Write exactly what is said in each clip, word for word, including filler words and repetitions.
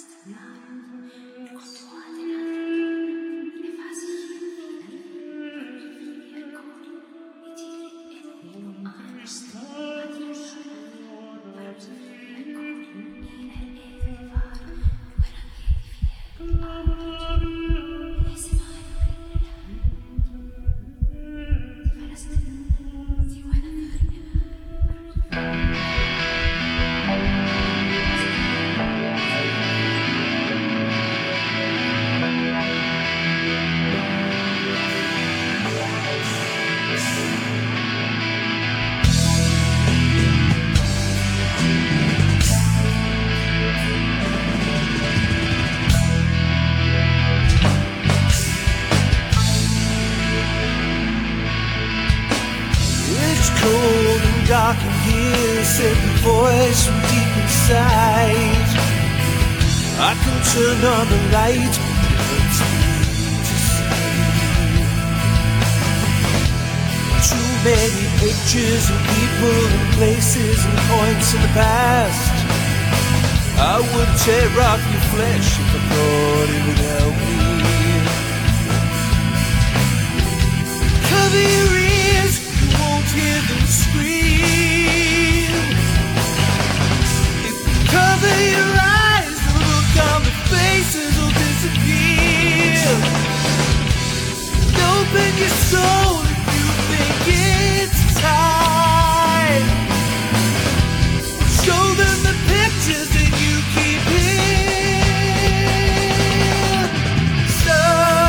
I can hear a certain voice from deep inside. I can turn on the light, but it hurts me to see. Too many pictures and people and places and points in the past. I would tear off your flesh if I thought it would help me. Cover your ears, you won't hear them scream. If you cover your eyes, the look on the faces will disappear. And open your soul if you think it's time. Show them the pictures that you keep inside.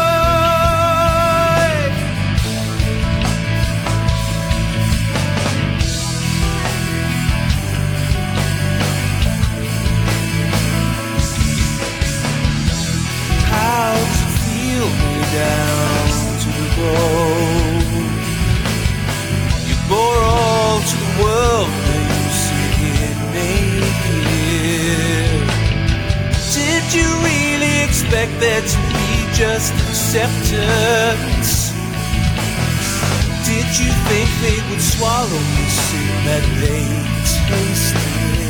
How does it feel way down to the bone? You bore all to the world, now you sit here naked. Did you really expect there to be just acceptance? Did you think they would swallow you sin that they tasted?